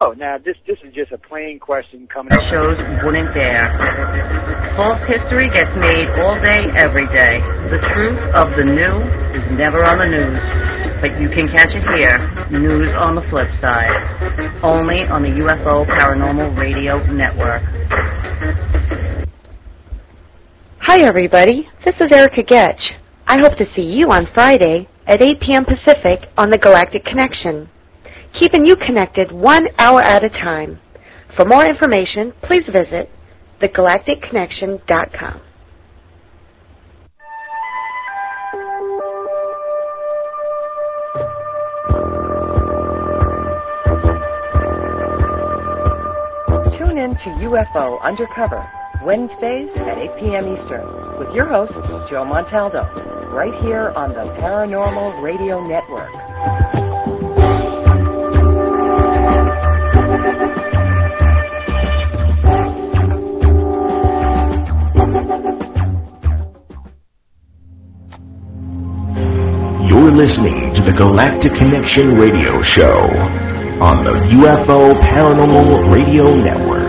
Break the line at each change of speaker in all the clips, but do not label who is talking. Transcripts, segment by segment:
Oh, now this is just a plain question coming up.
Shows wouldn't dare. False history gets made all day, every day. The truth of the new is never on the news, but you can catch it here, news on the flip side, only on the UFO Paranormal Radio Network.
Hi, everybody. This is Erica Getch. I hope to see you on Friday at 8 p.m. Pacific on the Galactic Connection, keeping you connected 1 hour at a time. For more information, please visit thegalacticconnection.com.
Tune in to UFO Undercover, Wednesdays at 8 p.m. Eastern, with your host, Joe Montaldo, right here on the Paranormal Radio Network.
You're listening to the Galactic Connection Radio Show on the UFO Paranormal Radio Network.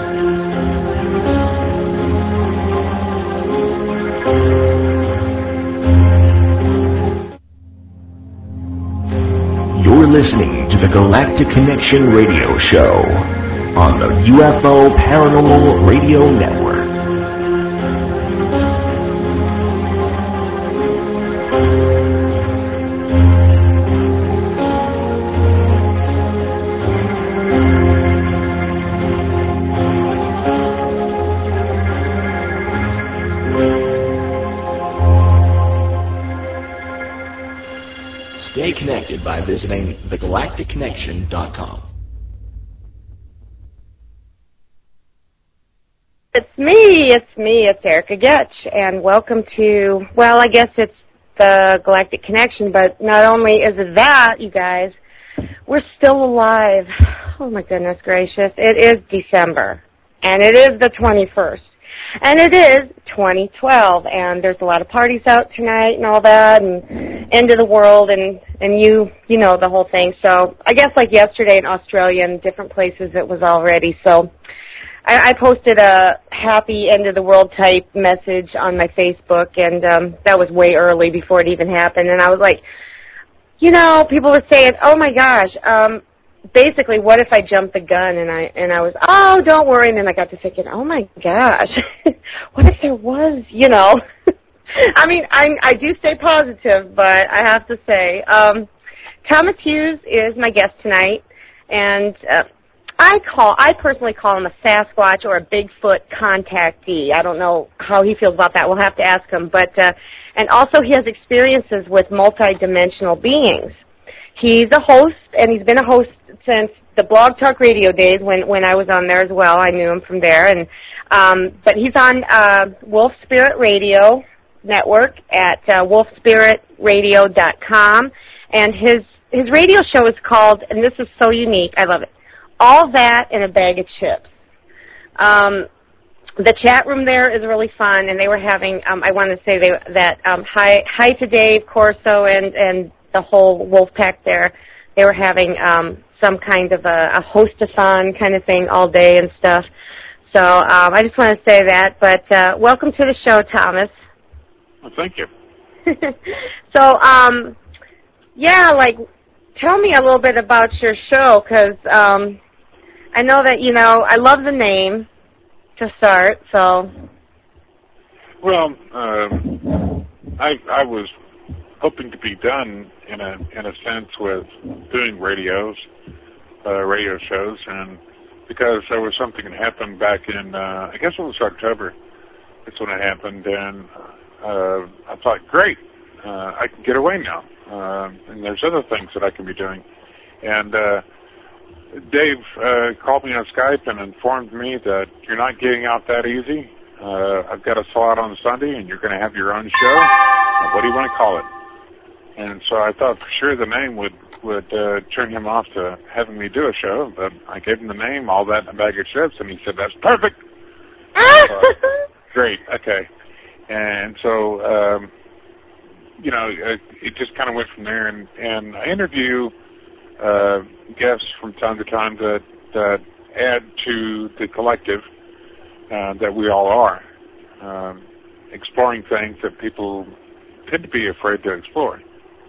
You're listening to the Galactic Connection Radio Show on the UFO Paranormal Radio Network. Stay connected by visiting thegalacticconnection.com.
It's Erica Getch, and welcome to, well, I guess it's the Galactic Connection, but not only is it that, you guys, we're still alive. Oh, my goodness gracious. It is December, and it is the 21st. And it is 2012, and there's a lot of parties out tonight and all that, and end of the world, and you know the whole thing. So I guess like yesterday in Australia and different places it was already. So I posted a happy end of the world type message on my Facebook, and that was way early before it even happened. And I was like, people were saying, oh my gosh, basically, what if I jumped the gun and I was, oh, don't worry, and then I got to thinking, oh my gosh, what if there was, I mean, I do stay positive, but I have to say, Thomas Hughes is my guest tonight, and I personally call him a Sasquatch or a Bigfoot contactee. I don't know how he feels about that. We'll have to ask him, but and also he has experiences with multidimensional beings. He's a host, and he's been a host since the Blog Talk Radio days when I was on there as well. I knew him from there, and but he's on Wolf Spirit Radio Network at wolfspiritradio.com, and his radio show is called, and this is so unique, I love it, All That in a Bag of Chips. The chat room there is really fun, and they were having, I want to say hi to Dave Corso and the whole wolf pack there. They were having some kind of a host-a-thon kind of thing all day and stuff. So I just want to say that. But welcome to the show, Thomas.
Well, thank you.
So, tell me a little bit about your show, because I know that, I love the name to start, so.
Well, I was hoping to be done in a sense with doing radio shows, and because there was something that happened back in I guess it was October. That's when it happened, and I thought, great, I can get away now, and there's other things that I can be doing. And Dave called me on Skype and informed me that you're not getting out that easy. I've got a slot on Sunday, and you're going to have your own show. What do you want to call it? And so I thought for sure the name would turn him off to having me do a show, but I gave him the name, All That in a Bag of Chips, and he said, that's perfect. Great, okay. And so, it just kind of went from there, and I interview guests from time to time that that add to the collective that we all are, exploring things that people tend to be afraid to explore.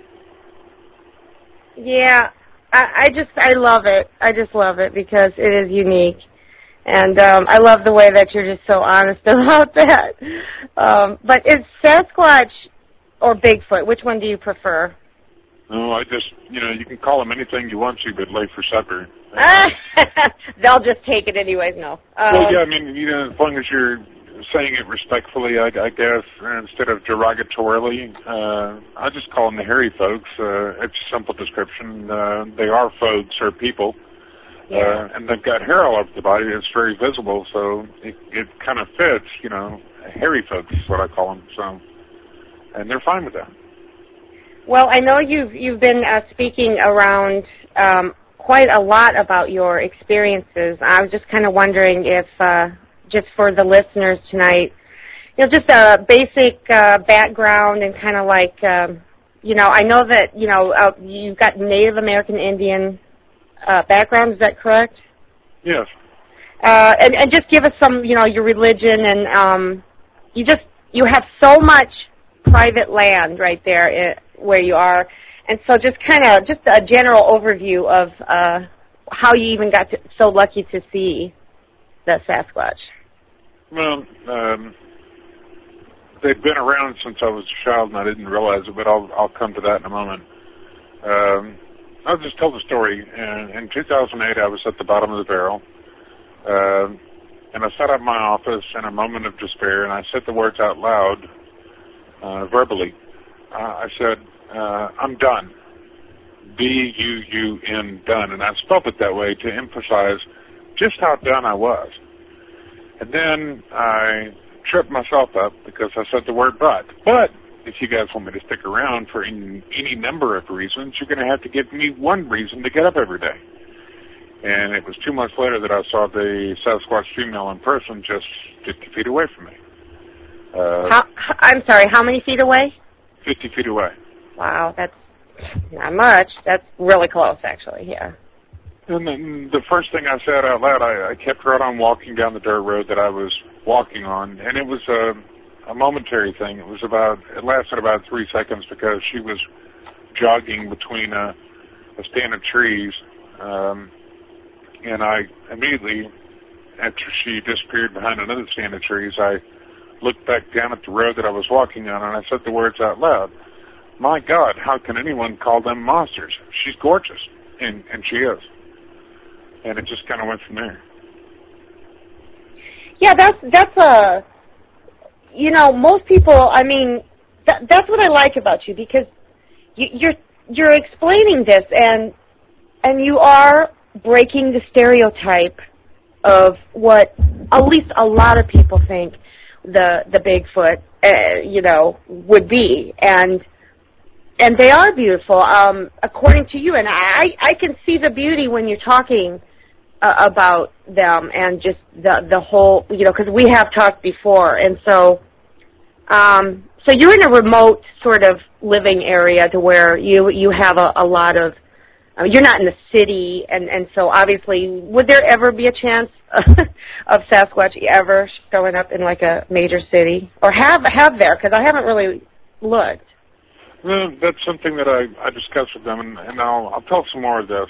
Yeah, I love it. I just love it because it is unique. And I love the way that you're just so honest about that. But is Sasquatch or Bigfoot, which one do you prefer?
No, I just, you can call them anything you want to, but late for supper.
They'll just take it anyways, no.
Well, yeah, I mean, as long as you're saying it respectfully, I guess, instead of derogatorily, I just call them the hairy folks. It's a simple description. They are folks or people.
Yeah.
And they've got hair all over the body that's very visible, so it kind of fits, hairy folks is what I call them. So, and they're fine with that.
Well, I know you've been speaking around quite a lot about your experiences. I was just kind of wondering if, just for the listeners tonight, just a basic background and kind of like, I know that, you've got Native American Indian background, is that correct?
Yes.
And just give us some, your religion, and you have so much private land right there where you are, and so just a general overview of how you even got so lucky to see the Sasquatch.
Well, they've been around since I was a child, and I didn't realize it, but I'll come to that in a moment. I'll just tell the story. In 2008, I was at the bottom of the barrel, and I sat up in my office in a moment of despair, and I said the words out loud, verbally. I said, I'm done. D-U-U-N, done. And I spelled it that way to emphasize just how done I was. And then I tripped myself up because I said the word but. But if you guys want me to stick around for any number of reasons, you're going to have to give me one reason to get up every day. And it was 2 months later that I saw the Sasquatch female in person just 50 feet away from me.
I'm sorry, how many feet away?
50 feet away.
Wow, that's not much. That's really close, actually, yeah.
And then the first thing I said out loud, I kept right on walking down the dirt road that I was walking on, and it was a momentary thing. It lasted about 3 seconds because she was jogging between a stand of trees, and I immediately, after she disappeared behind another stand of trees, I looked back down at the road that I was walking on, and I said the words out loud. My God, how can anyone call them monsters? She's gorgeous, and she is. And it just kind of went from there.
Yeah, that's most people, I mean, that's what I like about you, because you're explaining this, and you are breaking the stereotype of what at least a lot of people think the Bigfoot, would be, and they are beautiful, according to you, and I can see the beauty when you're talking about them, and just the whole, because we have talked before, and so you're in a remote sort of living area to where you have a lot of, you're not in the city, and so obviously, would there ever be a chance of Sasquatch ever showing up in like a major city, or have there? Because I haven't really looked.
Well, that's something that I discussed with them, and I'll tell some more of this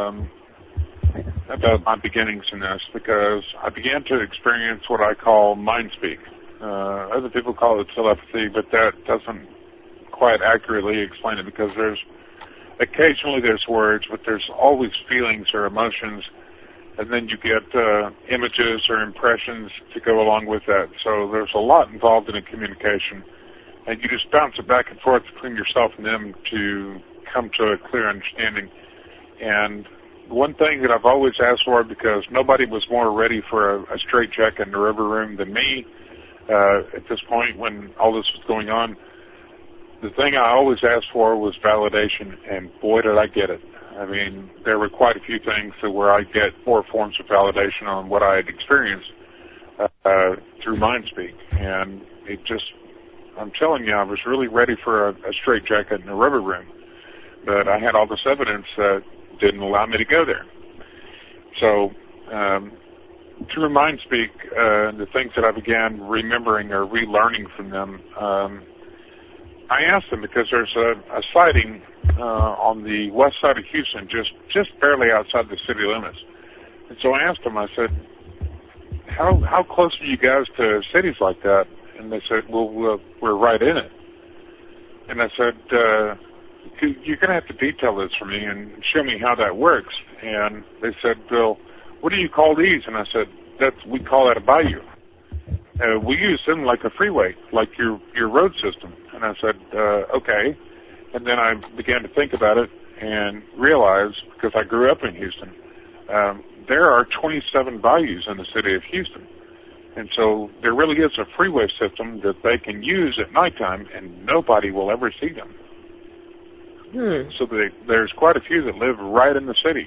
about my beginnings in this, because I began to experience what I call mind speak. Other people call it telepathy, but that doesn't quite accurately explain it, because occasionally there's words, but there's always feelings or emotions, and then you get images or impressions to go along with that. So there's a lot involved in a communication, and you just bounce it back and forth between yourself and them to come to a clear understanding. And one thing that I've always asked for, because nobody was more ready for a straitjacket in the river room than me at this point when all this was going on, the thing I always asked for was validation, and boy, did I get it. I mean, there were quite a few things where I get 4 forms of validation on what I had experienced through MindSpeak, and it just, I'm telling you, I was really ready for a straitjacket in the river room, but I had all this evidence that didn't allow me to go there. So to remind Speak the things that I began remembering or relearning from them, I asked them because there's a sighting on the west side of Houston, just barely outside the city limits. And so I asked them, I said, how close are you guys to cities like that? And they said, well, we're right in it. And I said, you're going to have to detail this for me and show me how that works. And they said, well, what do you call these? And I said, we call that a bayou. We use them like a freeway, like your road system. And I said, okay. And then I began to think about it and realized, because I grew up in Houston, there are 27 bayous in the city of Houston. And so there really is a freeway system that they can use at nighttime, and nobody will ever see them. So there's quite a few that live right in the city.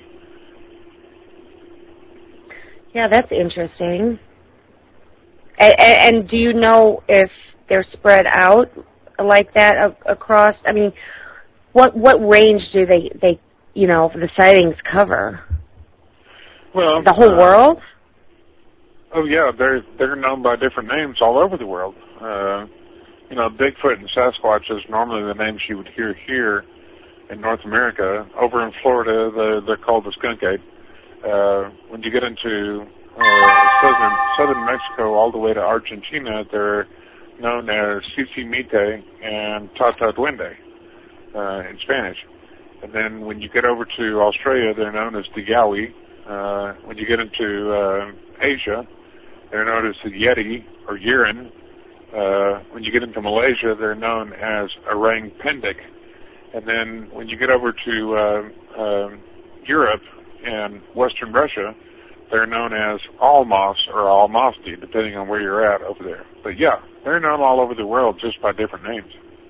Yeah, that's interesting. And do you know if they're spread out like that across? I mean, what range do they the sightings cover?
Well,
the whole world.
Oh yeah, they're known by different names all over the world. Bigfoot and Sasquatch is normally the names you would hear here in North America. Over in Florida, they're called the skunk ape. When you get into southern Mexico all the way to Argentina, they're known as Cicimite and Tata Duende in Spanish. And then when you get over to Australia, they're known as the Yowie. When you get into Asia, they're known as the Yeti or Yiran. When you get into Malaysia, they're known as Orang Pendek. And then when you get over to Europe and Western Russia, they're known as Almas or Almasti, depending on where you're at over there. But yeah, they're known all over the world just by different names.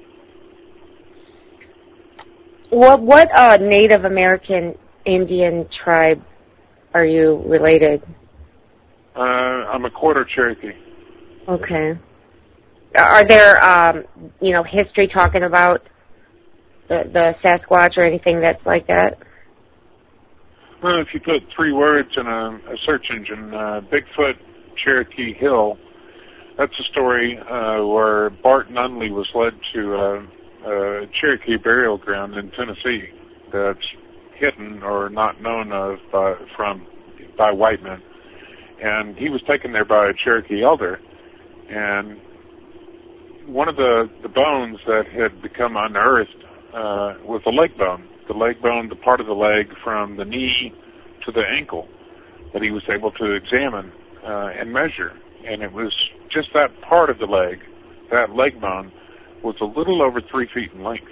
What Native American Indian tribe are you related?
I'm a quarter Cherokee.
Okay. Are there, history talking about the Sasquatch or anything that's like that?
Well, if you put 3 words in a search engine, Bigfoot Cherokee Hill, that's a story where Bart Nunley was led to a Cherokee burial ground in Tennessee that's hidden or not known of by white men. And he was taken there by a Cherokee elder. And one of the bones that had become unearthed was the leg bone. The leg bone, the part of the leg from the knee to the ankle that he was able to examine and measure. And it was just that part of the leg, that leg bone, was a little over 3 feet in length.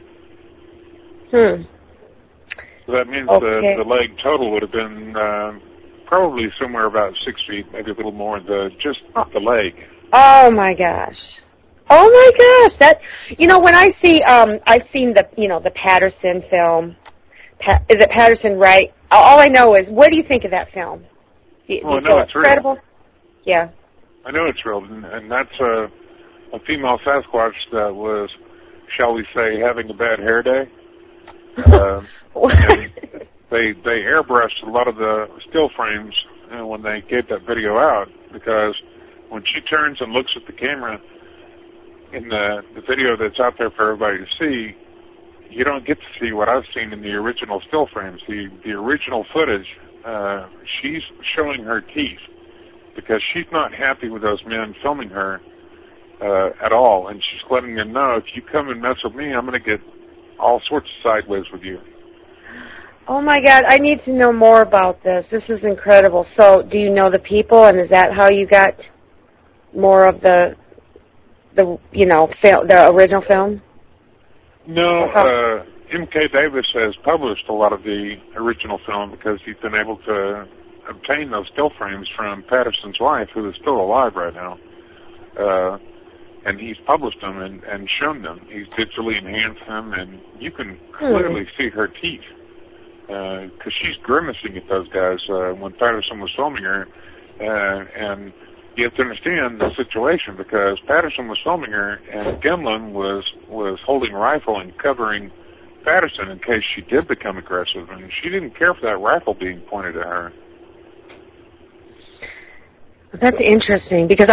So that means the leg total would have been probably somewhere about 6 feet, maybe a little more, just the leg.
Oh my gosh. Oh my gosh! That when I see I've seen the Patterson film. Is it Patterson, right? All I know is, what do you think of that film? Do you feel it's credible? Real. Yeah.
I know it's real, and that's a female Sasquatch that was, shall we say, having a bad hair day. They airbrushed a lot of the still frames when they gave that video out, because when she turns and looks at the camera in the video that's out there for everybody to see, you don't get to see what I've seen in the original still frames. The original footage, she's showing her teeth because she's not happy with those men filming her at all, and she's letting them know, if you come and mess with me, I'm going to get all sorts of sideways with you.
Oh my God, I need to know more about this. This is incredible. So, do you know the people, and is that how you got more of the original film?
No, M.K. Davis has published a lot of the original film because he's been able to obtain those still frames from Patterson's wife, who is still alive right now. And he's published them and shown them. He's digitally enhanced them, and you can clearly see her teeth because she's grimacing at those guys when Patterson was filming her. And you have to understand the situation, because Patterson was filming her, and Gimlin was holding a rifle and covering Patterson in case she did become aggressive, and she didn't care for that rifle being pointed at her.
That's interesting because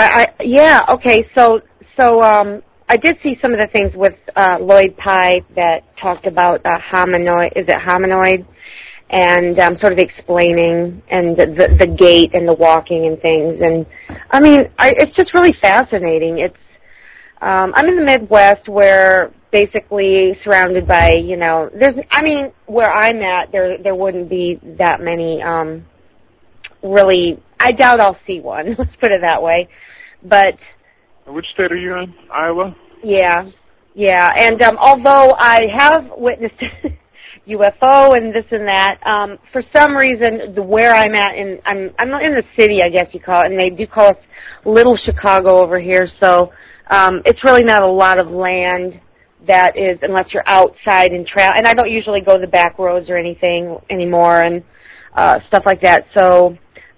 I did see some of the things with Lloyd Pye that talked about hominoid. Is it hominoid? And sort of explaining and the gait and the walking and things. And I mean, it's just really fascinating. It's I'm in the Midwest where basically surrounded by where I'm at there wouldn't be that many really. I doubt I'll see one. Let's put it that way. But
which state are you in? Iowa?
Yeah. And although I have witnessed UFO and this and that, for some reason, where I'm at, I'm in the city, I guess you call it, and they do call us Little Chicago over here. So it's really not a lot of land that is, unless you're outside and travel. And I don't usually go the back roads or anything anymore and stuff like that. So,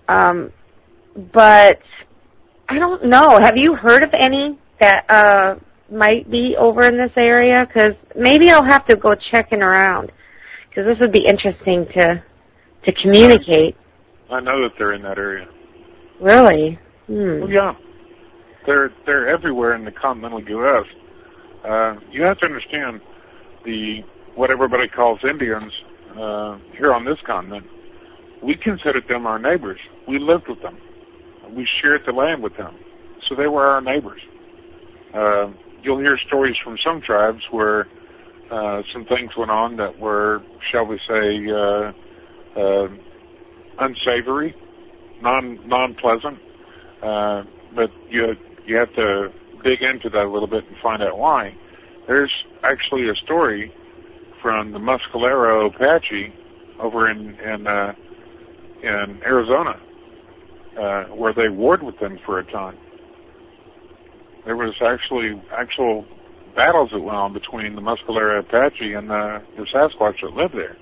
but I don't know. Have you heard of any that might be over in this area? Because maybe I'll have to go checking around. Because this would be interesting to communicate.
I know that they're in that area.
Really?
Well, yeah. They're everywhere in the continental U.S. You have to understand what everybody calls Indians here on this continent. We considered them our neighbors. We lived with them. We shared the land with them. So they were our neighbors. You'll hear stories from some tribes where some things went on that were, shall we say, unsavory, non-pleasant. But you have to dig into that a little bit and find out why. There's actually a story from the Mescalero Apache over in Arizona, where they warred with them for a time. There was actual battles that went on between the Mescalero Apache and the Sasquatch that lived there.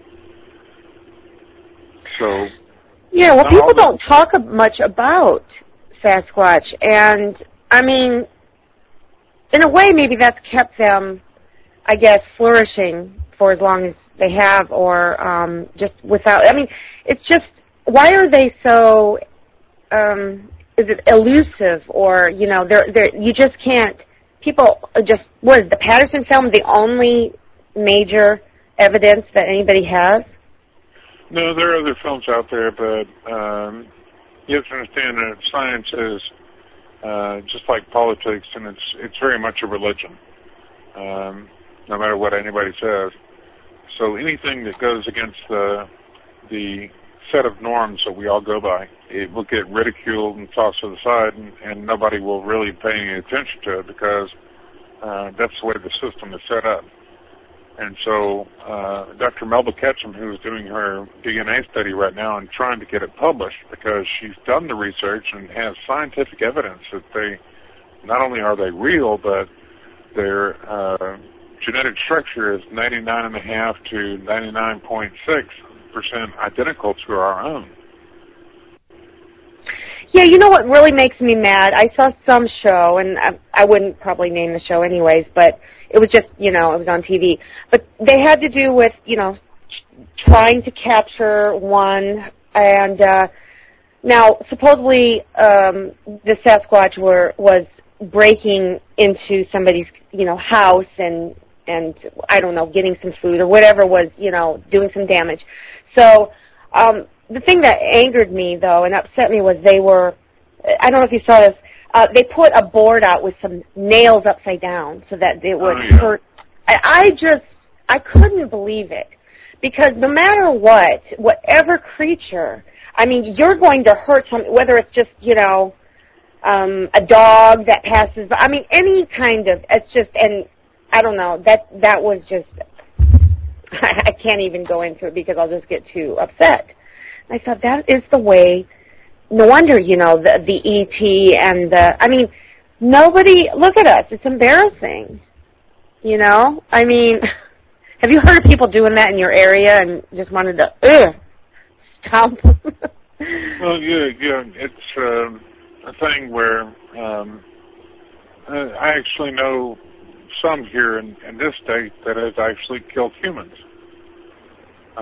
So
yeah, well, people don't talk much about Sasquatch, and I mean, in a way, maybe that's kept them, I guess, flourishing for as long as they have, or just without. I mean, it's just, why are they so? Is it elusive, or they're you just can't? People just, what is the Patterson film the only major evidence that anybody has?
No, there are other films out there, but you have to understand that science is just like politics, and it's very much a religion, no matter what anybody says. So anything that goes against the set of norms that we all go by, it will get ridiculed and tossed to the side, and nobody will really pay any attention to it because that's the way the system is set up. And so Dr. Melba Ketchum, who is doing her DNA study right now and trying to get it published because she's done the research and has scientific evidence that they, not only are they real, but their genetic structure is 99.5 to 99.6% identical to our own.
Yeah, you know what really makes me mad? I saw some show, and I wouldn't probably name the show anyways, but it was just, it was on TV. But they had to do with, trying to capture one, and now supposedly the Sasquatch was breaking into somebody's, house and I don't know, getting some food or whatever was, doing some damage. So the thing that angered me, though, and upset me was they were, I don't know if you saw this, they put a board out with some nails upside down so that it would hurt. I couldn't believe it. Because no matter what, whatever creature, I mean, you're going to hurt something, whether it's just, a dog that passes by. I mean, any kind of, it's just, and I don't know, that was just, I can't even go into it because I'll just get too upset. I thought that is the way, no wonder, the E.T. and I mean, nobody, look at us, it's embarrassing, I mean, have you heard of people doing that in your area and just wanted to, stomp?
Well, yeah, it's a thing where I actually know some here in this state that has actually killed humans.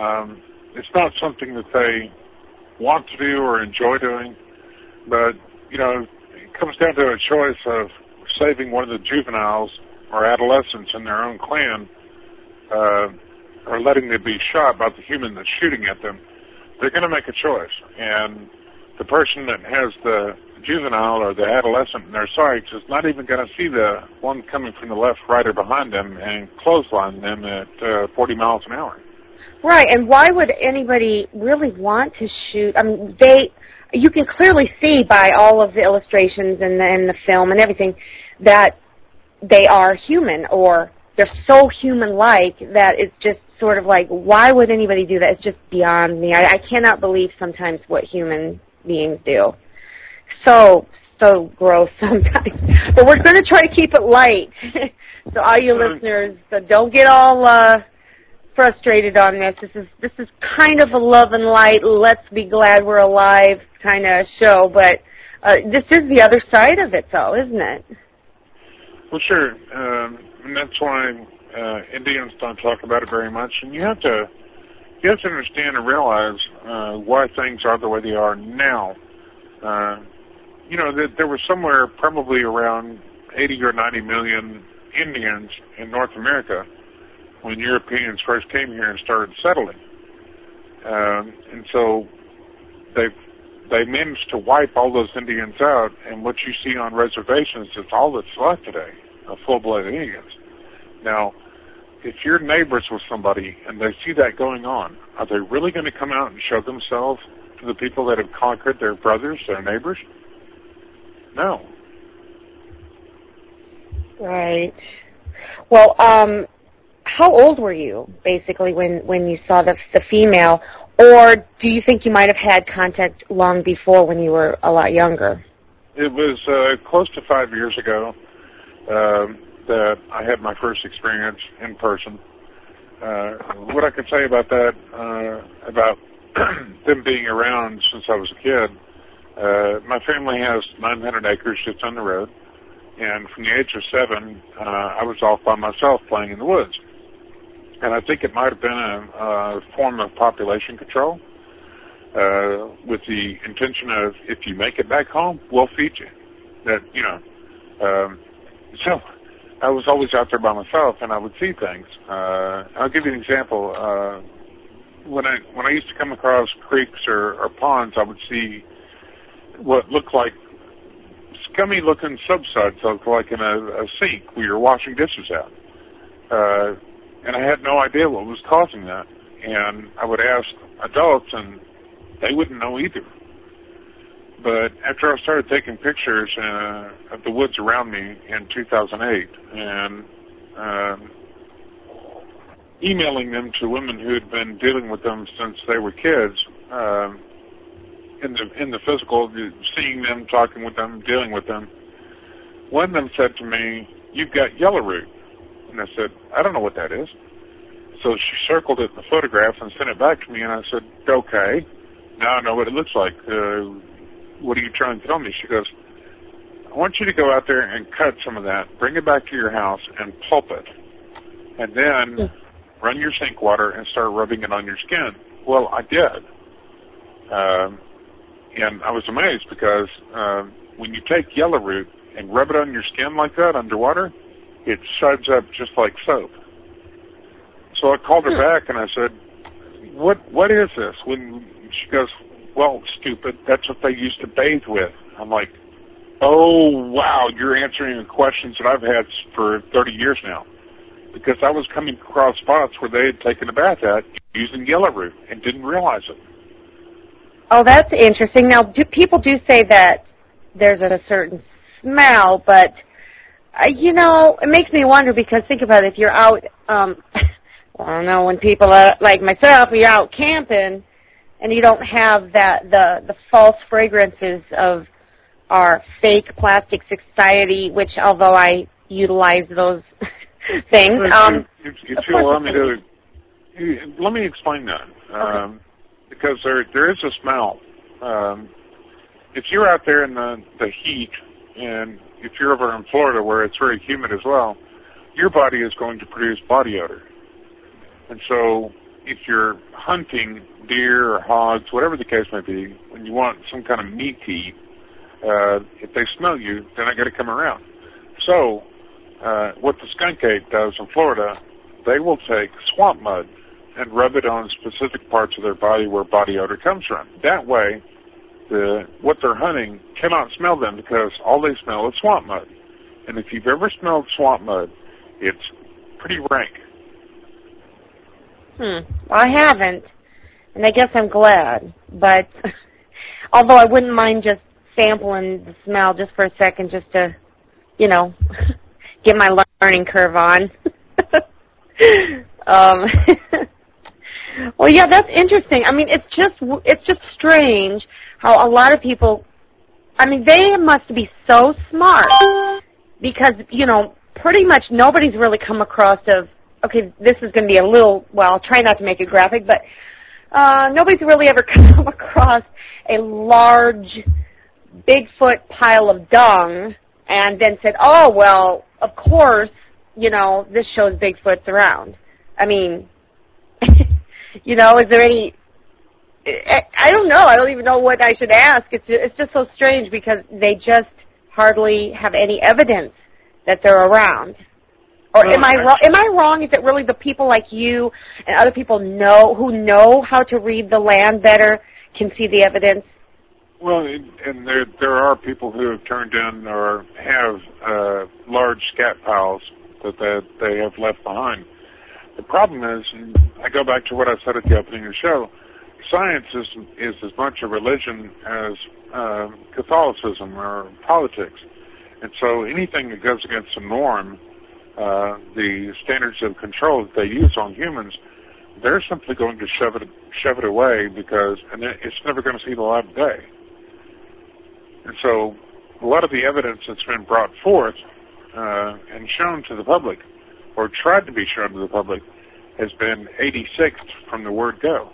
It's not something that they want to do or enjoy doing, but it comes down to a choice of saving one of the juveniles or adolescents in their own clan, or letting them be shot by the human that's shooting at them. They're going to make a choice, and the person that has the juvenile or the adolescent in their sights is not even going to see the one coming from the left, right, or behind them and clothesline them at 40 miles an hour.
Right, and why would anybody really want to shoot? I mean, you can clearly see by all of the illustrations and the film and everything that they are human, or they're so human-like that it's just sort of like, why would anybody do that? It's just beyond me. I cannot believe sometimes what human beings do. So gross sometimes. But we're going to try to keep it light. So all you listeners, don't get all frustrated on this. This is kind of a love and light, let's be glad we're alive kind of show. But this is the other side of it, though, isn't it?
Well, sure. And that's why Indians don't talk about it very much. And you have to understand and realize why things are the way they are now. That there was somewhere probably around 80 or 90 million Indians in North America when Europeans first came here and started settling. And so they managed to wipe all those Indians out, and what you see on reservations is all that's left today of full-blooded Indians. Now, if you're neighbors with somebody and they see that going on, are they really going to come out and show themselves to the people that have conquered their brothers, their neighbors? No.
Right. Well, how old were you, basically, when you saw the female? Or do you think you might have had contact long before when you were a lot younger?
It was close to 5 years ago that I had my first experience in person. What I can say about that, about them being around since I was a kid, my family has 900 acres just on the road, and from the age of 7, I was off by myself playing in the woods. And I think it might have been a form of population control, with the intention of, if you make it back home, we'll feed you. So I was always out there by myself, and I would see things. I'll give you an example. When I used to come across creeks or ponds, I would see what looked like scummy-looking subsides, like in a sink where you're washing dishes out. And I had no idea what was causing that. And I would ask adults, and they wouldn't know either. But after I started taking pictures of the woods around me in 2008 and emailing them to women who had been dealing with them since they were kids, in the physical, seeing them, talking with them, dealing with them, one of them said to me, "You've got yellow root." And I said, "I don't know what that is." So she circled it in the photograph and sent it back to me, and I said, "Okay, now I know what it looks like. What are you trying to tell me?" She goes, "I want you to go out there and cut some of that, bring it back to your house and pulp it, and then run your sink water and start rubbing it on your skin." Well, I did. And I was amazed because when you take yellow root and rub it on your skin like that underwater, it suds up just like soap. So I called her back and I said, what is this? When she goes, "Well, stupid, that's what they used to bathe with." I'm like, oh, wow, you're answering the questions that I've had for 30 years now. Because I was coming across spots where they had taken a bath at using yellow root and didn't realize it.
Oh, that's interesting. Now, people do say that there's a certain smell, but, it makes me wonder because think about it. If you're out, I don't know, when people are like myself, you're out camping and you don't have the false fragrances of our fake plastic society, which although I utilize those things.
If you allow me to, let me explain that.
Okay.
Because there is a smell. If you're out there in the heat, and if you're over in Florida where it's very humid as well, your body is going to produce body odor. And so if you're hunting deer or hogs, whatever the case may be, when you want some kind of meat to eat, if they smell you, they're not going to come around. So what the skunk ape does in Florida, they will take swamp mud and rub it on specific parts of their body where body odor comes from. That way, what they're hunting cannot smell them because all they smell is swamp mud. And if you've ever smelled swamp mud, it's pretty rank.
Well, I haven't, and I guess I'm glad. But although I wouldn't mind just sampling the smell just for a second, just to, get my learning curve on. Well, yeah, that's interesting. I mean, it's just strange how a lot of people, I mean, they must be so smart because, pretty much nobody's really come across okay, this is going to be a little, well, I'll try not to make it graphic, but nobody's really ever come across a large Bigfoot pile of dung and then said, oh, well, of course, this shows Bigfoot's around. I mean, is there any, I don't know. I don't even know what I should ask. It's just so strange because they just hardly have any evidence that they're around. Or am I wrong? Is it really the people like you and other people who know how to read the land better can see the evidence?
Well, and there are people who have turned in or have large scat piles that they have left behind. The problem is, and I go back to what I said at the opening of the show, science is as much a religion as Catholicism or politics. And so anything that goes against the norm, the standards of control that they use on humans, they're simply going to shove it away and it's never going to see the light of day. And so a lot of the evidence that's been brought forth and shown to the public, or tried to be shown to the public, has been 86th from the word go.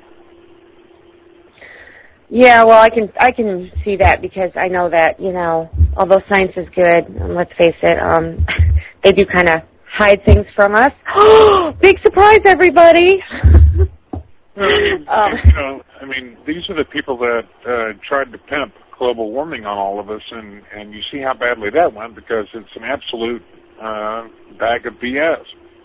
Yeah, well, I can see that because I know that, although science is good, let's face it, they do kind of hide things from us. Big surprise, everybody!
I mean, these are the people that tried to pimp global warming on all of us, and you see how badly that went because it's an absolute bag of BS.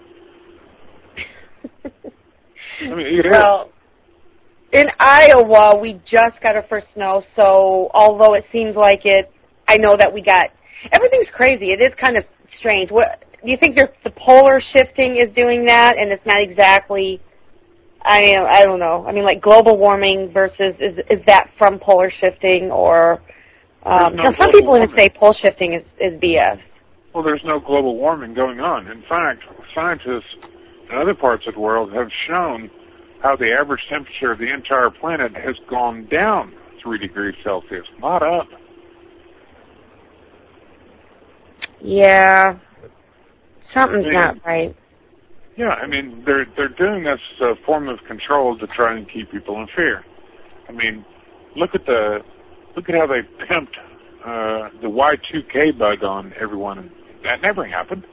I mean,
well, in Iowa, we just got our first snow, so although it seems like I know that everything's crazy. It is kind of strange. What do you think the polar shifting is doing that, and it's not exactly, I don't know. I mean, like global warming versus, is that from polar shifting, or, some people even say pole shifting is BS.
Well, there's no global warming going on. In fact, scientists in other parts of the world have shown how the average temperature of the entire planet has gone down 3 degrees Celsius, not up.
Yeah, something's not right.
Yeah, I mean, they're doing this as a form of control to try and keep people in fear. I mean, look at how they pimped the Y2K bug on everyone. That never happened.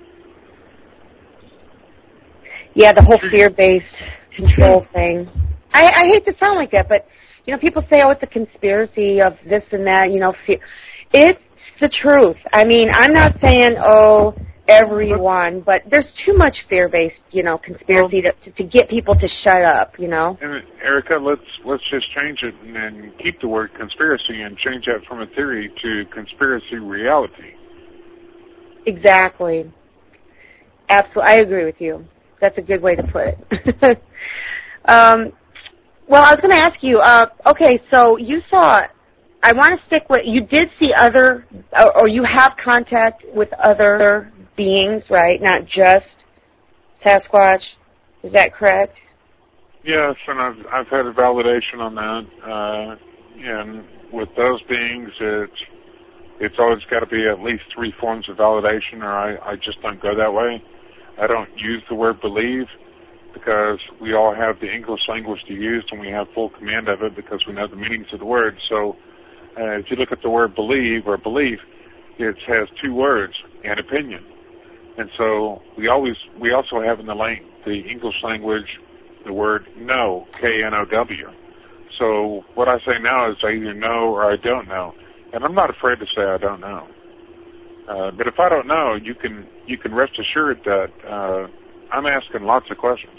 Yeah, the whole fear-based control thing. I hate to sound like that, but, people say, oh, it's a conspiracy of this and that, fear. It's the truth. I mean, I'm not saying, oh, everyone, but there's too much fear-based, conspiracy to get people to shut up,
And Erica, let's just change it and keep the word conspiracy and change that from a theory to conspiracy reality.
Exactly. Absolutely. I agree with you. That's a good way to put it. Well, I was going to ask you, okay, so you saw, I want to stick with, you did see other, or you have contact with other beings, right? Not just Sasquatch. Is that correct?
Yes, and I've had a validation on that. And with those beings, it's always got to be at least 3 forms of validation, or I just don't go that way. I don't use the word believe because we all have the English language to use, and we have full command of it because we know the meanings of the word. So if you look at the word believe or belief, it has 2 words and opinion. And so we also have in the English language the word know, K-N-O-W. So what I say now is I either know or I don't know. And I'm not afraid to say I don't know. But if I don't know, you can rest assured that I'm asking lots of questions.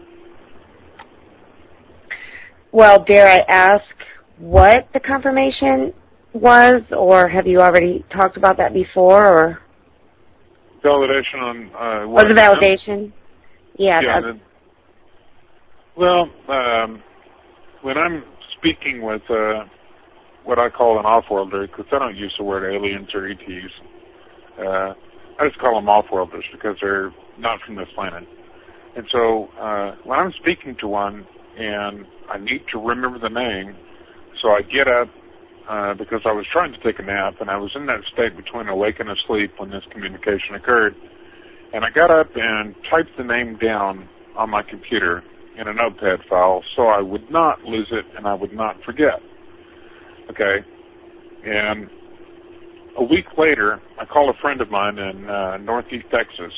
Well, dare I ask what the confirmation was, or have you already talked about that before? Or
validation on what?
Oh, the validation? Yeah.
Well, when I'm speaking with what I call an off-worlder, because I don't use the word aliens or ETs, I just call them off-worlders because they're not from this planet. And so when I'm speaking to one and I need to remember the name, so I get up because I was trying to take a nap, and I was in that state between awake and asleep when this communication occurred. And I got up and typed the name down on my computer in a notepad file so I would not lose it and I would not forget. Okay? And a week later, I call a friend of mine in northeast Texas,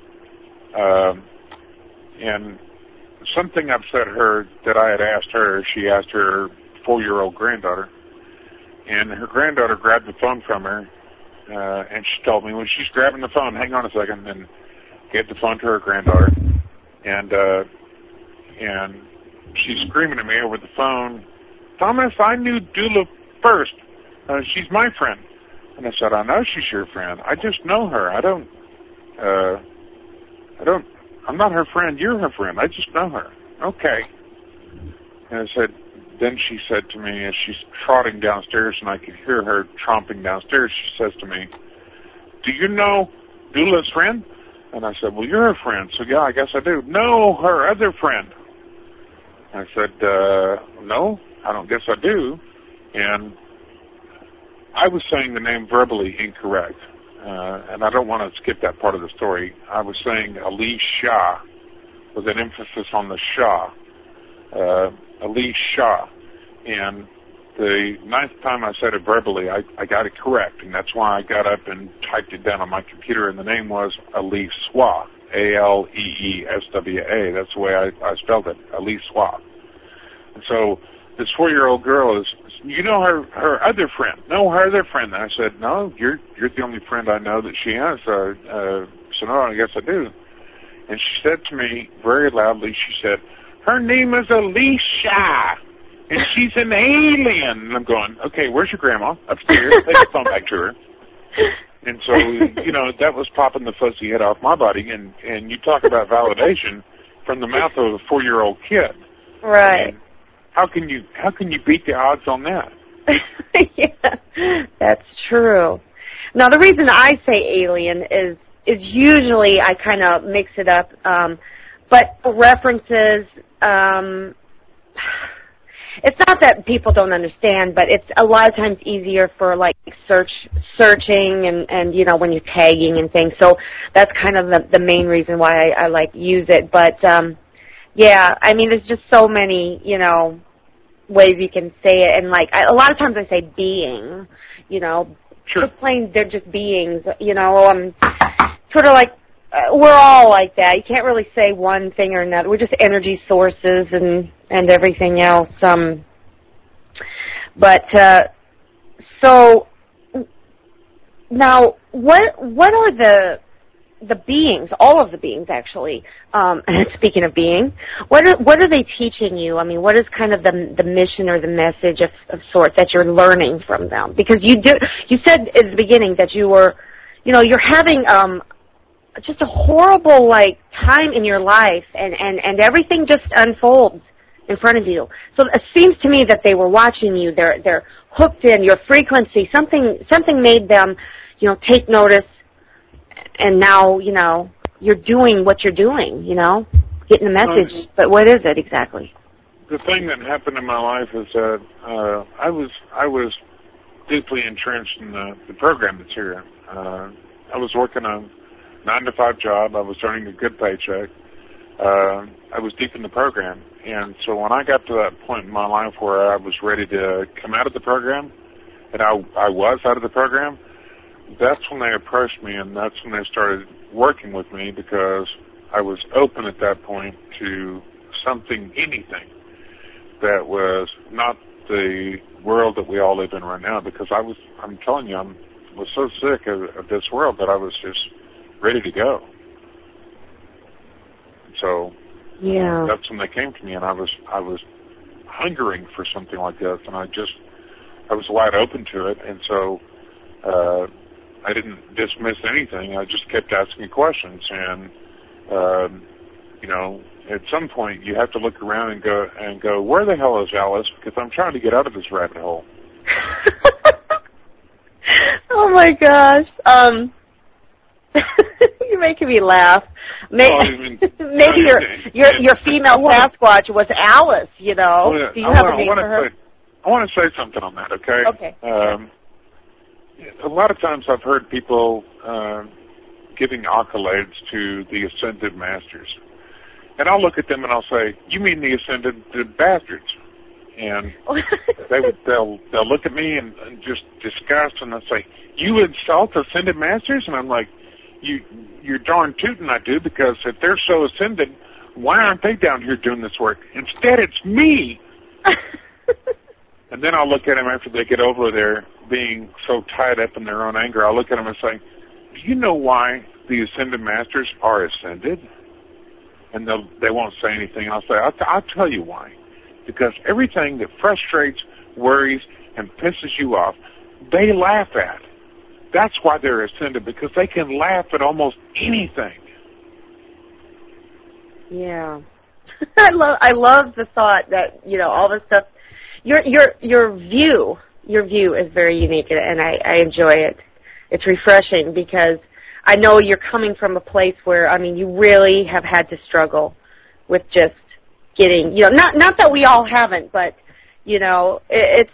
and something upset her that I had asked her. She asked her 4-year-old granddaughter, and her granddaughter grabbed the phone from her, and she told me when she's grabbing the phone, hang on a second, and gave the phone to her granddaughter, and she's screaming at me over the phone, Thomas, I knew Dula first. She's my friend. And I said, I know she's your friend. I just know her. I'm not her friend. You're her friend. I just know her. Okay. And I said, then she said to me as she's trotting downstairs and I could hear her tromping downstairs, she says to me, do you know Dula's friend? And I said, well, you're her friend. So, yeah, I guess I do. No, her other friend. I said, no, I don't guess I do. And I was saying the name verbally incorrect, and I don't want to skip that part of the story. I was saying Ali Shah with an emphasis on the Shah, Ali Shah. And the 9th time I said it verbally, I got it correct, and that's why I got up and typed it down on my computer, and the name was Ali Swa, A-L-E-E-S-W-A. That's the way I spelled it, Ali Swa. And so this 4-year-old girl is, you know her other friend. No, her other friend. And I said, no, you're the only friend I know that she has. So no, I guess I do. And she said to me very loudly, she said, her name is Alicia, and she's an alien. And I'm going, okay, where's your grandma? Upstairs. Take the phone back to her. And so, that was popping the fuzzy head off my body. And you talk about validation from the mouth of a 4-year-old kid.
Right.
And how can you beat the odds on that?
Yeah, that's true. Now, the reason I say alien is usually I kind of mix it up, but references, it's not that people don't understand, but it's a lot of times easier for like searching and when you're tagging and things. So that's kind of the main reason why I like use it. But yeah, I mean, there's just so many ways you can say it, and like a lot of times I say being,
Sure.
Just plain they're just beings, sort of like we're all like that. You can't really say one thing or another. We're just energy sources and everything else. But so now, what are the beings? All of the beings, actually. Speaking of being, what are they teaching you? I mean, what is kind of the mission or the message of sort that you're learning from them? Because you said at the beginning that you were, you're having just a horrible time in your life, and everything just unfolds in front of you. So it seems to me that they were watching you. They're hooked in your frequency. Something made them, take notice. And now, you're doing what you're doing, getting the message. But what is it exactly?
The thing that happened in my life is that I was deeply entrenched in the program that's here. I was working a 9-to-5 job. I was earning a good paycheck. I was deep in the program. And so when I got to that point in my life where I was ready to come out of the program, and I was out of the program, that's when they approached me, and that's when they started working with me, because I was open at that point to anything that was not the world that we all live in right now, because I'm telling you, I was so sick of this world that I was just ready to go. So that's when they came to me, and I was hungering for something like this, and I was wide open to it, and so I didn't dismiss anything. I just kept asking questions, and at some point you have to look around and go, where the hell is Alice? Because I'm trying to get out of this rabbit hole.
Oh my gosh. You're making me laugh. Maybe your female Sasquatch was Alice, Do you have a name for her?
I want to say something on that, okay?
Okay.
A lot of times I've heard people giving accolades to the ascended masters. And I'll look at them and I'll say, you mean the ascended bastards? And they'll look at me and just disgust, and they'll say, you insult ascended masters? And I'm like, you're darn tootin' I do, because if they're so ascended, why aren't they down here doing this work? Instead, it's me. And then I'll look at them after they get over their being so tied up in their own anger. I'll look at them and say, do you know why the ascended masters are ascended? And they won't say anything. I'll say, I'll tell you why. Because everything that frustrates, worries, and pisses you off, they laugh at. That's why they're ascended, because they can laugh at almost anything.
Yeah. I love the thought that, all this stuff, your view is very unique, and I enjoy it. It's refreshing, because I know you're coming from a place where, you really have had to struggle with just getting, not that we all haven't, but, it's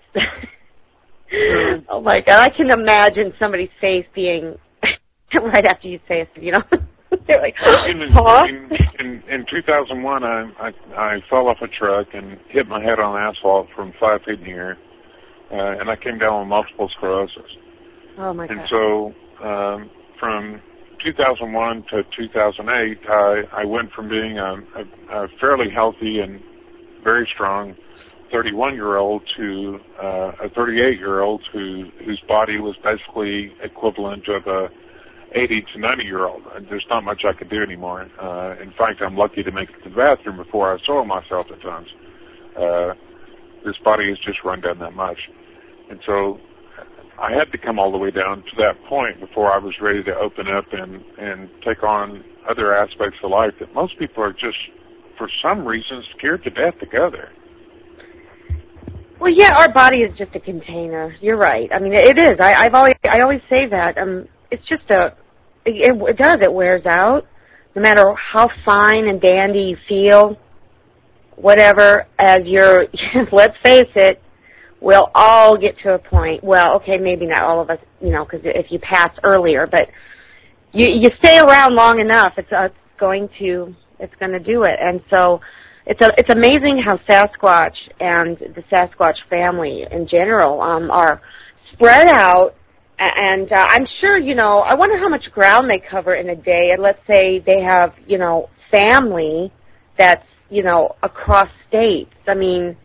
oh my God, I can imagine somebody's face being right after you say it, they're like, huh?
In 2001, I fell off a truck and hit my head on asphalt from 5 feet in the air, and I came down with multiple sclerosis.
Oh my God.
And so from 2001 to 2008, I went from being a fairly healthy and very strong 31-year-old to a 38-year-old whose body was basically equivalent of a 80 to 90-year-old. There's not much I could do anymore. In fact, I'm lucky to make it to the bathroom before I soil myself at times. This body has just run down that much. And so I had to come all the way down to that point before I was ready to open up and take on other aspects of life that most people are just, for some reason, scared to death to go there.
Well, yeah, our body is just a container. You're right. It is. I always say that. It's just it wears out. No matter how fine and dandy you feel, whatever, as you're, let's face it, we'll all get to a point, well, okay, maybe not all of us, because if you pass earlier, but you stay around long enough, it's going to do it. And so it's amazing how Sasquatch and the Sasquatch family in general are spread out. And I'm sure, I wonder how much ground they cover in a day. And let's say they have, family that's, across states. that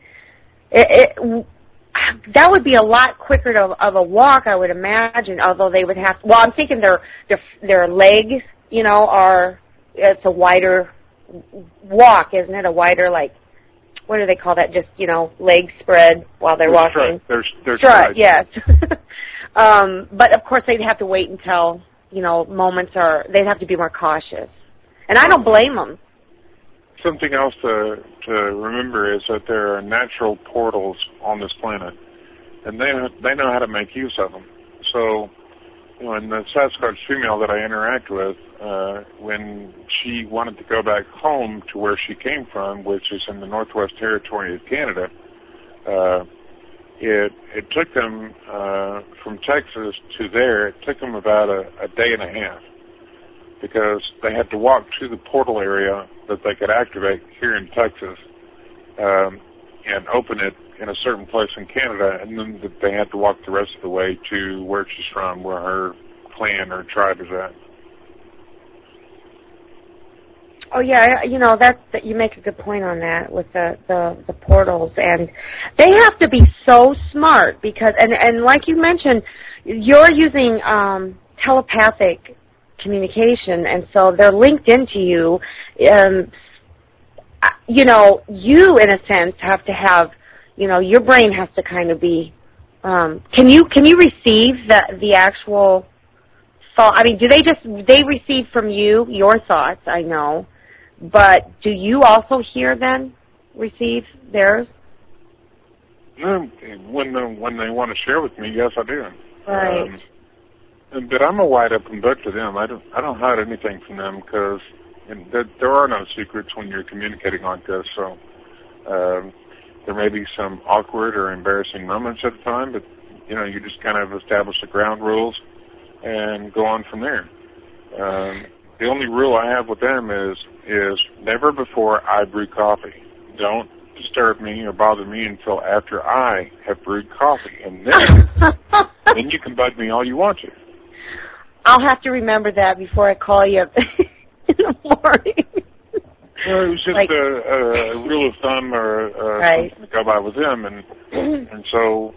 would be a lot quicker of a walk, I would imagine, although they would have, I'm thinking their legs, it's a wider walk, isn't it? A wider, what do they call that? Just, legs spread while they're walking.
They're
strut, yes. But of course they'd have to wait until, they'd have to be more cautious. And I don't blame them.
Something else to remember is that there are natural portals on this planet, and they know how to make use of them. So, in the Sasquatch female that I interact with, when she wanted to go back home to where she came from, which is in the Northwest Territory of Canada, it took them from Texas to there. It took them about a day and a half, because they had to walk to the portal area that they could activate here in Texas and open it in a certain place in Canada, and then they had to walk the rest of the way to where she's from, where her clan or tribe is at.
Oh yeah, that you make a good point on that with the portals, and they have to be so smart because and like you mentioned, you're using telepathic communication, and so they're linked into you. You in a sense have to have, your brain has to kind of be. Can you receive the actual thought? I mean, do they receive from you your thoughts? I know, but do you also receive theirs?
When they want to share with me, yes, I do.
Right.
But I'm a wide open book to them. I don't hide anything from them because there are no secrets when you're communicating like this. So there may be some awkward or embarrassing moments at the time, but you just kind of establish the ground rules and go on from there. The only rule I have with them is never before I brew coffee. Don't disturb me or bother me until after I have brewed coffee, and then you can bug me all you want to.
I'll have to remember that before I call you in the morning.
Well, it was just a rule of thumb or something to go by with them, and so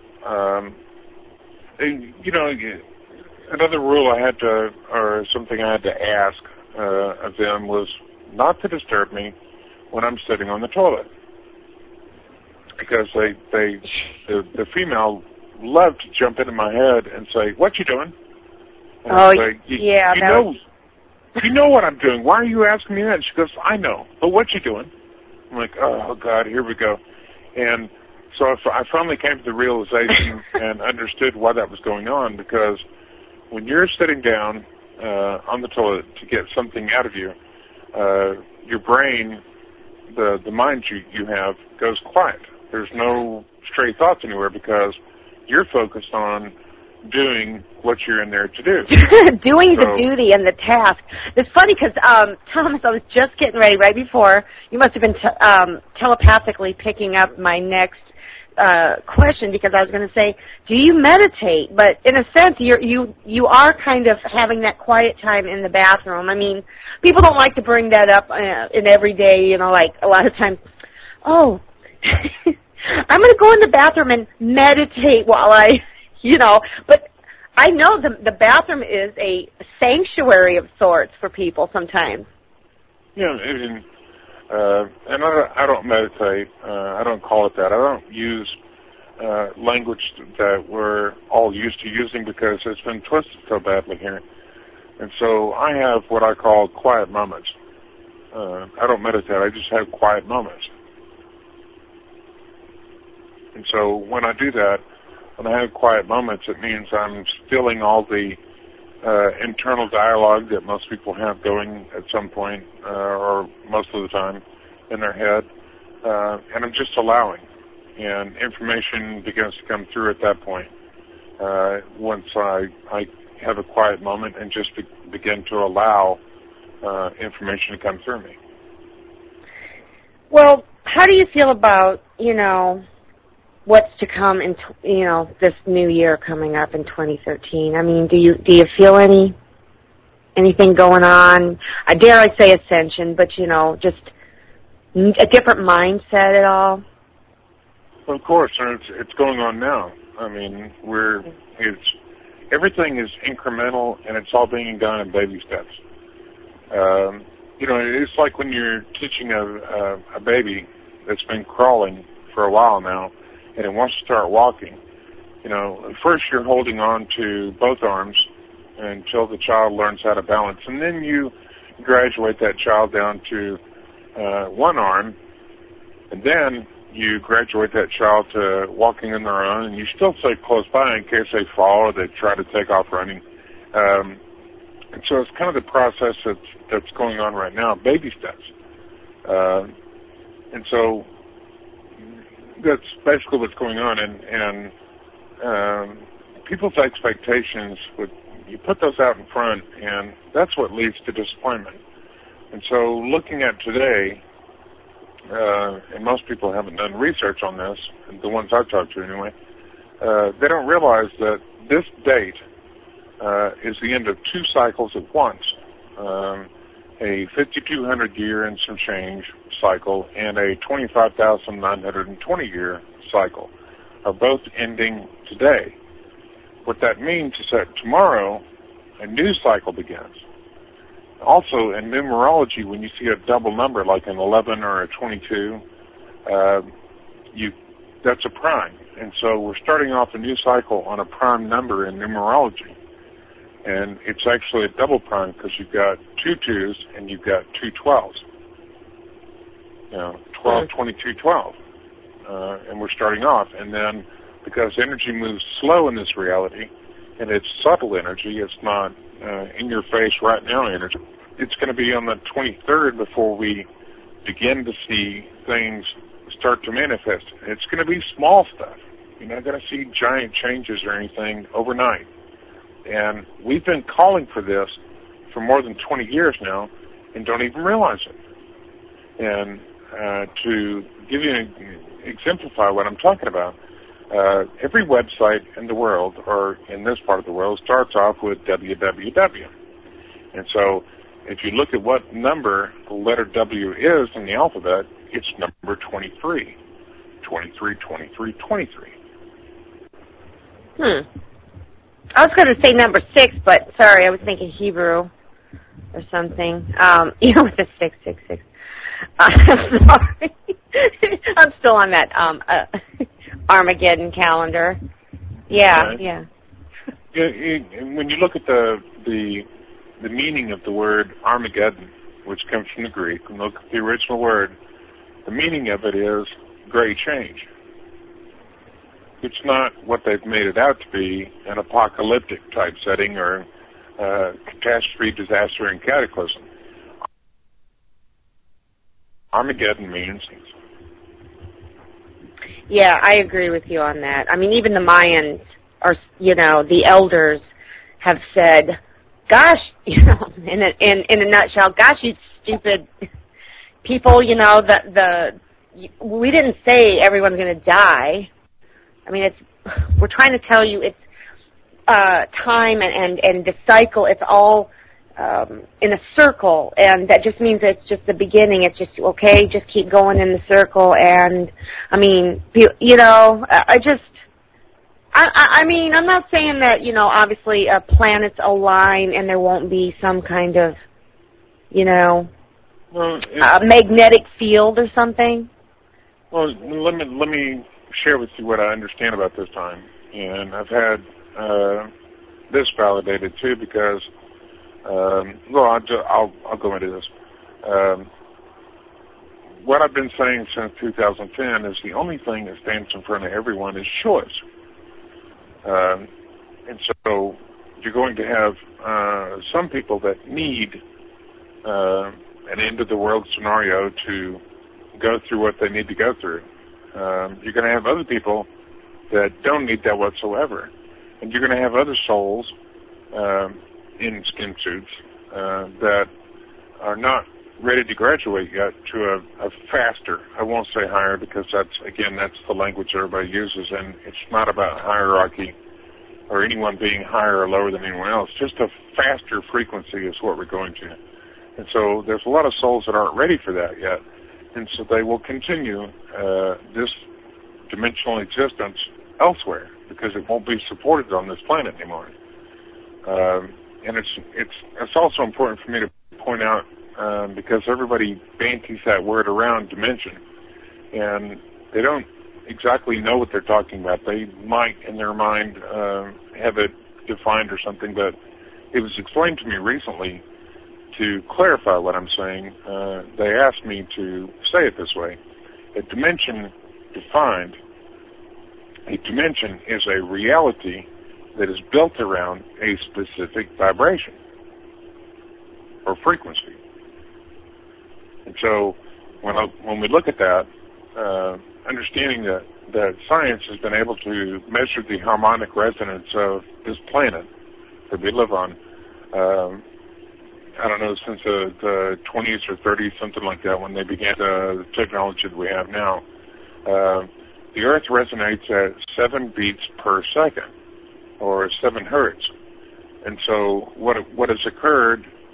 another rule I had to, or something I had to ask of them was not to disturb me when I'm sitting on the toilet, because the female loved to jump into my head and say, "What you doing?" And you know what I'm doing. Why are you asking me that? And she goes, "I know, but what you doing?" I'm like, "Oh God, here we go." And so I finally came to the realization and understood why that was going on, because when you're sitting down on the toilet to get something out of you, your brain, the mind you have, goes quiet. There's no stray thoughts anywhere because you're focused on doing what you're in there to do.
Doing the duty and the task. It's funny because, Thomas, I was just getting ready right before. You must have been telepathically picking up my next question, because I was going to say, do you meditate? But in a sense, you are kind of having that quiet time in the bathroom. I mean, people don't like to bring that up in every day, like a lot of times, I'm going to go in the bathroom and meditate while but I know the bathroom is a sanctuary of sorts for people sometimes.
Yeah, and I don't meditate. I don't call it that. I don't use language that we're all used to using because it's been twisted so badly here. And so I have what I call quiet moments. I don't meditate. I just have quiet moments. And so when I do that, when I have quiet moments, it means I'm stilling all the internal dialogue that most people have going at some point, or most of the time, in their head, and I'm just allowing. And information begins to come through at that point, once I have a quiet moment and just begin to allow information to come through me.
Well, how do you feel about, what's to come in, this new year coming up in 2013? I mean, do you feel anything going on? I dare I say ascension, but just a different mindset at all?
Of course, and it's going on now. I mean, everything is incremental, and it's all being done in baby steps. It's like when you're teaching a baby that's been crawling for a while now, and it wants to start walking. First you're holding on to both arms until the child learns how to balance, and then you graduate that child down to one arm, and then you graduate that child to walking on their own, and you still stay close by in case they fall or they try to take off running. And so it's kind of the process that's going on right now, baby steps. And so that's basically what's going on, and people's expectations, you put those out in front, and that's what leads to disappointment. And so looking at today, and most people haven't done research on this, the ones I've talked to anyway, they don't realize that this date is the end of two cycles at once. a 5,200-year and some change cycle and a 25,920-year cycle are both ending today. What that means is that tomorrow a new cycle begins. Also, in numerology, when you see a double number like an 11 or a 22, that's a prime. And so we're starting off a new cycle on a prime number in numerology. And it's actually a double prime because you've got 2 2s and you've got 2 12s. 12, 22, 12. And we're starting off. And then because energy moves slow in this reality, and it's subtle energy, it's not in your face right now energy, it's going to be on the 23rd before we begin to see things start to manifest. It's going to be small stuff. You're not going to see giant changes or anything overnight. And we've been calling for this for more than 20 years now and don't even realize it. And to give you exemplify what I'm talking about, every website in the world, or in this part of the world, starts off with www. And so if you look at what number the letter W is in the alphabet, it's number 23. 23, 23, 23.
I was going to say number 6, but sorry, I was thinking Hebrew or something. With the 666. Sorry. I'm still on that Armageddon calendar. Yeah.
When you look at the meaning of the word Armageddon, which comes from the Greek, and look at the original word, the meaning of it is great change. It's not what they've made it out to be, an apocalyptic type setting or catastrophe, disaster, and cataclysm. Armageddon means...
Yeah, I agree with you on that. I mean, even the Mayans are, the elders have said, gosh, in a nutshell, gosh, you stupid people, we didn't say everyone's going to die. I mean, we're trying to tell you it's time and the cycle, it's all in a circle, and that just means it's just the beginning. It's just, okay, just keep going in the circle, and, I mean, I'm not saying that, obviously planets align and there won't be some kind of, magnetic field or something.
Well, let me share with you what I understand about this time. And I've had this validated, too, because, I'll go into this. What I've been saying since 2010 is the only thing that stands in front of everyone is choice. And so you're going to have some people that need an end-of-the-world scenario to go through what they need to go through. You're going to have other people that don't need that whatsoever. And you're going to have other souls in skin suits that are not ready to graduate yet to a faster, I won't say higher because that's the language everybody uses, and it's not about hierarchy or anyone being higher or lower than anyone else. Just a faster frequency is what we're going to. And so there's a lot of souls that aren't ready for that yet. And so they will continue this dimensional existence elsewhere because it won't be supported on this planet anymore. And it's also important for me to point out because everybody banties that word around, dimension, and they don't exactly know what they're talking about. They might, in their mind, have it defined or something, but it was explained to me recently to clarify what I'm saying. They asked me to say it this way. A dimension defined, a dimension is a reality that is built around a specific vibration or frequency. And so when we look at that, understanding that science has been able to measure the harmonic resonance of this planet that we live on, I don't know, since the 20s or 30s, something like that, when they began the technology that we have now, the Earth resonates at 7 beats per second, or 7 hertz. And so what has occurred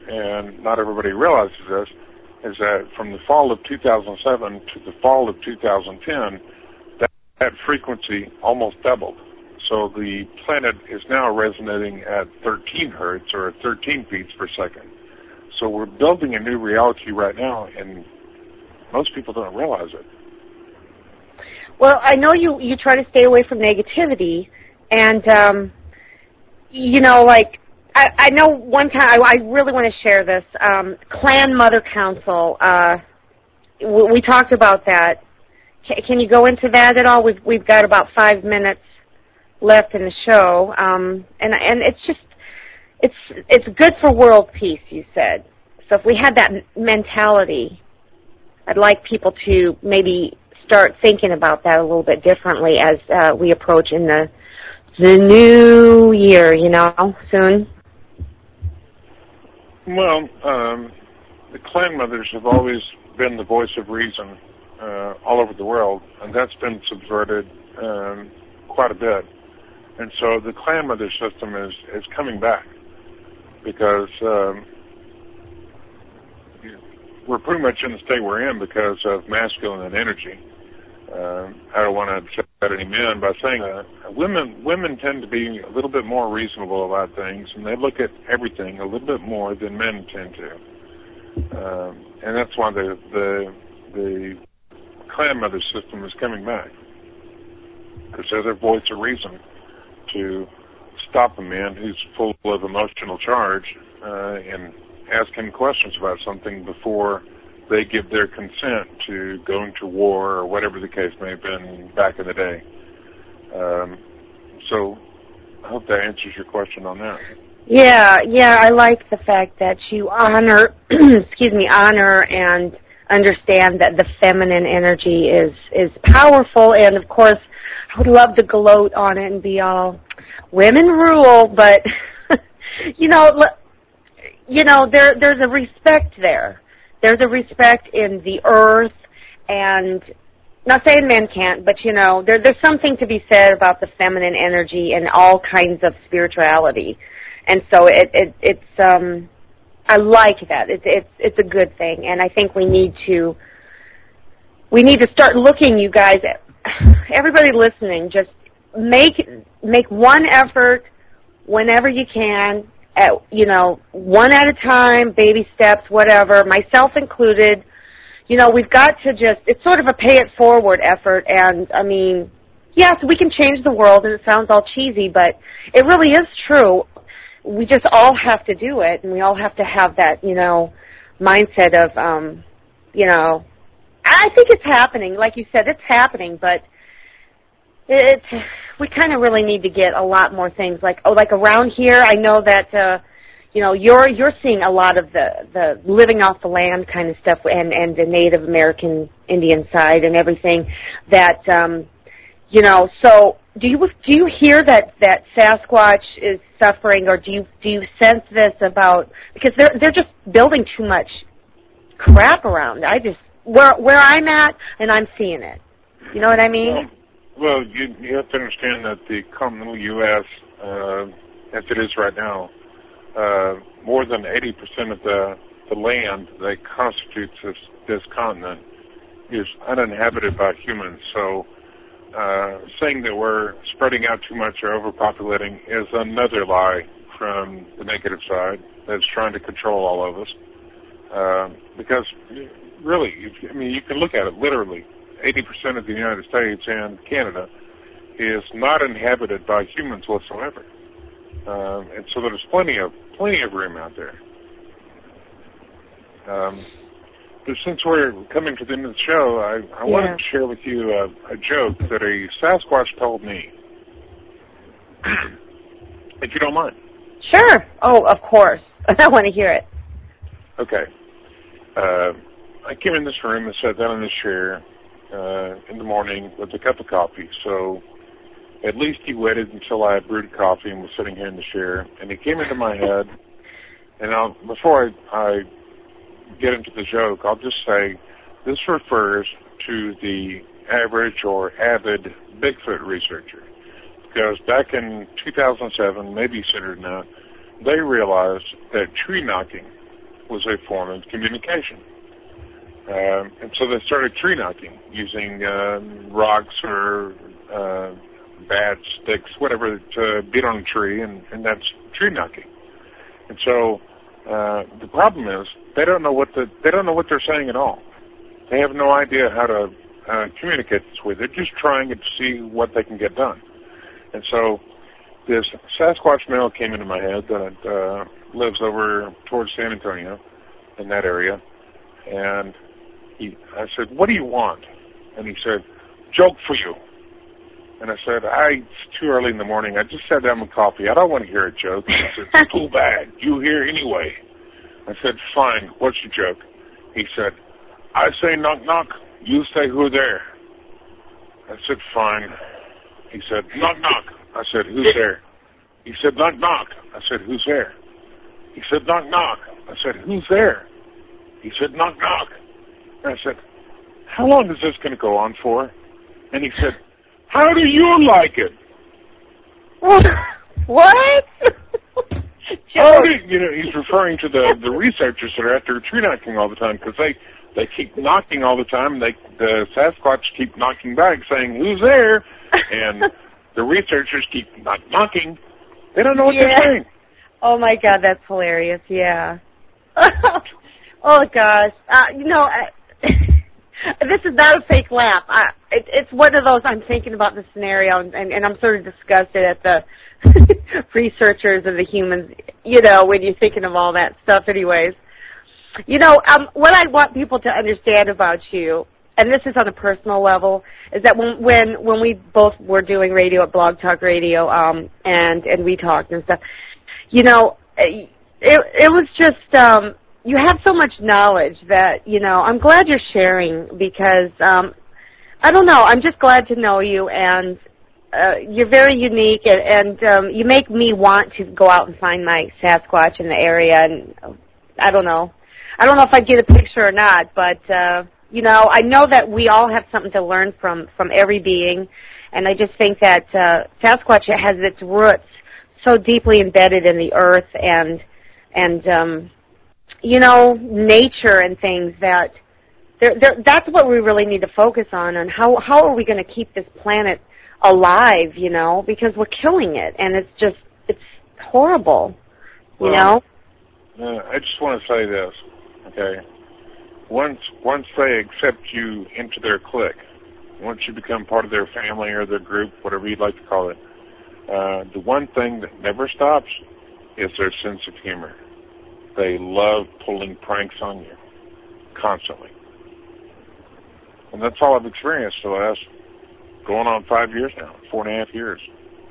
and not everybody realizes this, is that from the fall of 2007 to the fall of 2010, that frequency almost doubled. So the planet is now resonating at 13 hertz, or 13 beats per second. So we're building a new reality right now, and most people don't realize it.
Well, I know you try to stay away from negativity, and, you know, like, I know one time, I really want to share this, Clan Mother Council, we talked about that. Can you go into that at all? We've got about 5 minutes left in the show, and it's just, it's good for world peace, you said. So if we had that mentality, I'd like people to maybe start thinking about that a little bit differently as we approach in the new year, you know, soon.
Well, the Clan Mothers have always been the voice of reason all over the world, and that's been subverted quite a bit. And so the Clan Mother system is coming back because we're pretty much in the state we're in because of masculine energy. I don't want to upset any men by saying that. Women tend to be a little bit more reasonable about things, and they look at everything a little bit more than men tend to. And that's why the Clan Mother system is coming back, because they're their voice of reason to stop a man who's full of emotional charge and ask him questions about something before they give their consent to going to war or whatever the case may have been back in the day. So I hope that answers your question on that.
Yeah, I like the fact that you honor, honor and understand that the feminine energy is powerful, and of course, I would love to gloat on it and be all women rule, but there's a respect there. There's a respect in the earth, and not saying men can't, but there's something to be said about the feminine energy and all kinds of spirituality, and so it's I like that. It's a good thing, and I think we need to start looking, you guys, everybody listening, just make one effort whenever you can. One at a time, baby steps, whatever, myself included. We've got to it's sort of a pay it forward effort, and I mean, yes, we can change the world, and it sounds all cheesy, but it really is true. We just all have to do it, and we all have to have that, mindset of, I think it's happening. Like you said, it's happening, but we kind of really need to get a lot more things like around here. I know that you're seeing a lot of the living off the land kind of stuff, and the Native American Indian side and everything that So do you hear that Sasquatch is suffering, or do you sense this about, because they're just building too much crap around? Where I'm at, and I'm seeing it. You know what I mean?
Well, you have to understand that the continental U.S., as it is right now, more than 80% of the land that constitutes this continent is uninhabited by humans. So saying that we're spreading out too much or overpopulating is another lie from the negative side that's trying to control all of us. Because really, you can look at it literally. 80% of the United States and Canada is not inhabited by humans whatsoever, and so there's plenty of room out there. But since we're coming to the end of the show, I wanted to share with you a joke that a Sasquatch told me, if you don't mind.
Sure. Oh, of course. I want to hear it.
Okay. I came in this room and sat down in this chair in the morning with a cup of coffee. So at least he waited until I had brewed coffee and was sitting here in the chair. And it came into my head, and before I get into the joke, I'll just say this refers to the average or avid Bigfoot researcher. Because back in 2007, maybe sooner than that, they realized that tree knocking was a form of communication. And so they started tree knocking using rocks or bad sticks, whatever, to beat on a tree, and that's tree knocking. And so the problem is they don't know what they're saying at all. They have no idea how to communicate this way. They're just trying to see what they can get done. And so this Sasquatch male came into my head that lives over towards San Antonio, in that area, and I said, "What do you want?" And he said, "Joke for you." And I said, "It's too early in the morning. I just sat down with coffee. I don't want to hear a joke." He said, "Too bad. You hear anyway." I said, "Fine. What's your joke?" He said, "I say knock knock. You say who there." I said, "Fine." He said, "Knock knock." I said, "Who's there?" He said, "Knock knock." I said, "Who's there?" He said, "Knock knock." I said, "Who's there?" He said, "Knock knock." And I said, "How long is this going to go on for?" And he said, "How do you like it?"
What?
He's referring to the researchers that are out there tree knocking all the time, because they keep knocking all the time. The Sasquatch keep knocking back, saying, "Who's there?" And the researchers keep knocking. They don't know what they're saying.
Oh my God, that's hilarious. Yeah. Oh gosh. This is not a fake laugh. It's one of those, I'm thinking about the scenario, and I'm sort of disgusted at the researchers and the humans, when you're thinking of all that stuff anyways. What I want people to understand about you, and this is on a personal level, is that when we both were doing radio at Blog Talk Radio, and we talked and stuff, it was just, you have so much knowledge that, I'm glad you're sharing, because, I don't know, I'm just glad to know you, and you're very unique, and you make me want to go out and find my Sasquatch in the area, and I don't know if I'd get a picture or not, but, I know that we all have something to learn from every being, and I just think that Sasquatch has its roots so deeply embedded in the earth and nature and things that that's what we really need to focus on, and how are we going to keep this planet alive, because we're killing it, and it's horrible,
I just want to say this, okay? Once they accept you into their clique, once you become part of their family or their group, whatever you'd like to call it, the one thing that never stops is their sense of humor. They love pulling pranks on you constantly. And that's all I've experienced the last going on 5 years now, 4.5 years.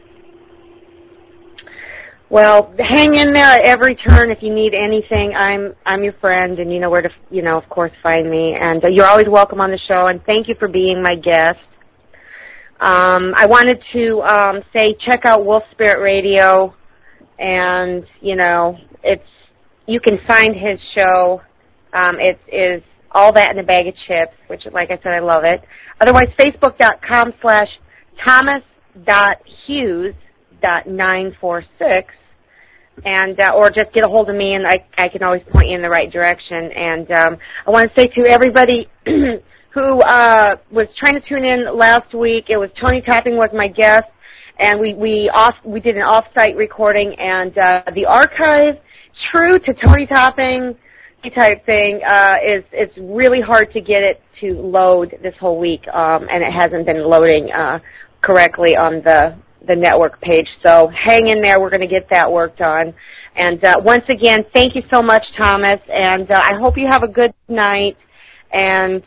Well, hang in there at every turn. If you need anything, I'm your friend, and you know where to, of course, find me. And you're always welcome on the show, and thank you for being my guest. I wanted to say check out Wolf Spirit Radio, and, you can find his show. It is All That in a Bag of Chips, which, like I said, I love it. Otherwise, Facebook.com/Thomas.Hughes.946, and or just get a hold of me, and I can always point you in the right direction. And I want to say to everybody who was trying to tune in last week, it was Tony Topping was my guest, and we did an off-site recording, and the archive, true to Tony Topping type thing, it's really hard to get it to load this whole week, and it hasn't been loading correctly on the network page. So hang in there. We're going to get that worked on. And once again, thank you so much, Thomas, and I hope you have a good night. And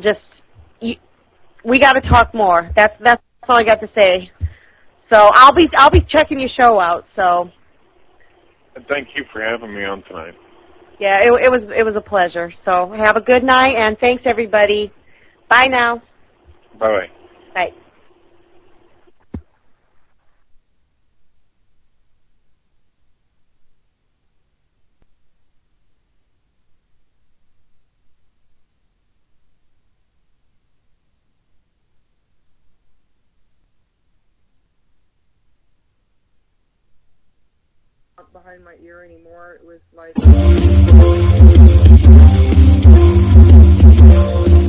we got to talk more. That's all I got to say. So I'll be checking your show out. So.
And thank you for having me on tonight.
Yeah, it was a pleasure. So have a good night, and thanks, everybody. Bye now.
Bye-bye.
Bye.
behind my ear anymore. It was like